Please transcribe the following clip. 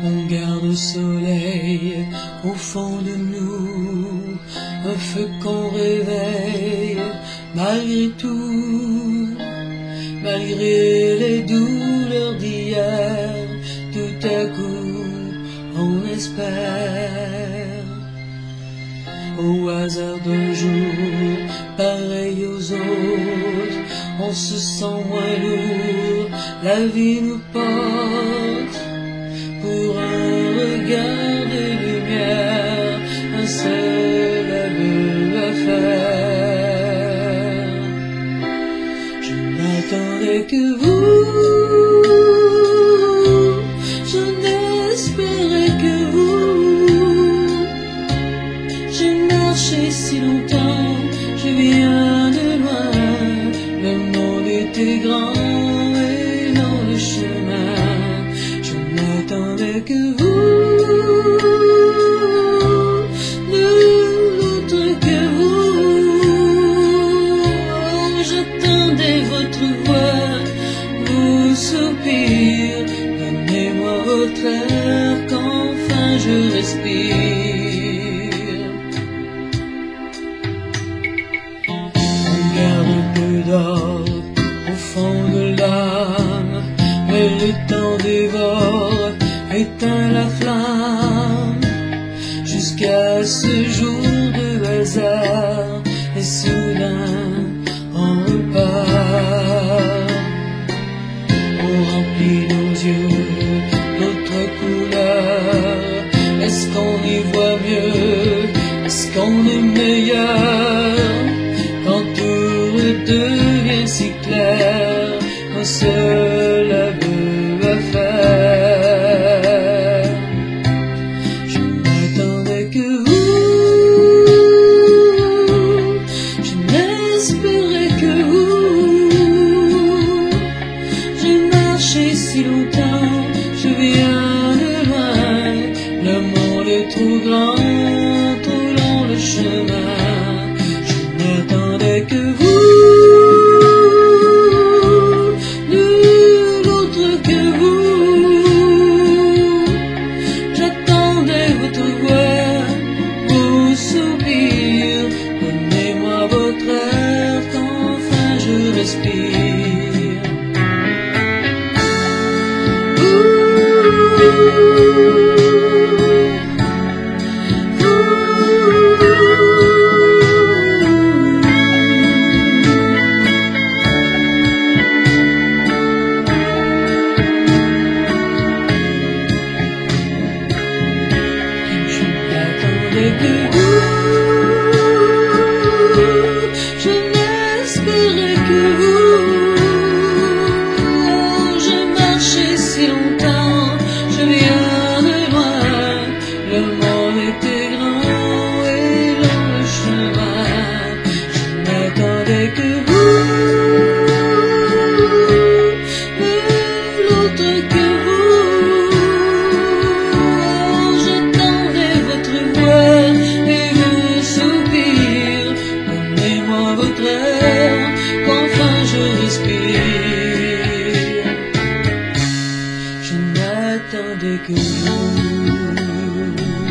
On garde le soleil au fond de nous, un feu qu'on réveille malgré tout, malgré les douleurs d'hier. Tout à coup, on espère. Au hasard d'un jour, pareil aux autres, on se sent moins lourd, la vie nous porte. Pour un regard de lumière, un seul aveu à faire. Je n'attendais que vous, je n'espérais que vous. J'ai marché si longtemps, je viens de loin, le monde était grand et long le chemin. J'attendais que vous, nul autre que vous. Oh, j'attendais votre voix, vos soupirs. Donnez-moi votre air qu'enfin je respire. On garde un peu d'or au fond de l'âme, mais le temps dévore, éteint la flamme, jusqu'à ce jour de hasard, et soudain on repart. On remplit nos yeux d'autres couleurs. Est-ce qu'on y voit mieux? Est-ce qu'on est meilleur? Quand tout redevient si clair, un seul aveu à faire. Je n'attendais que vous, je n'espérais que vous. J'ai marché si longtemps, je viens de loin, le monde est trop grand, trop long le chemin. Je n'attendais que vous. Donnez-moi votre air qu'enfin je respire. Je n'attendais que vous. Qu'enfin je respire. Je n'attendais que vous.